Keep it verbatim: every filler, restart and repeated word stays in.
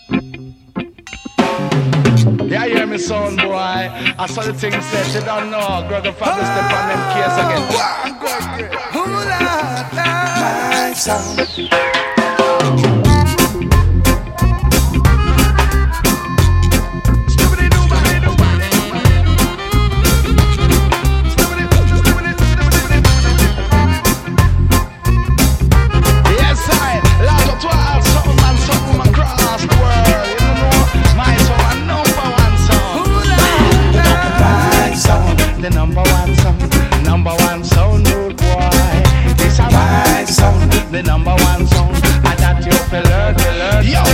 Yeah, you hear me sound, boy. I saw the thing said, you don't know. Greg and Fabio step on them case again. My sound. The number one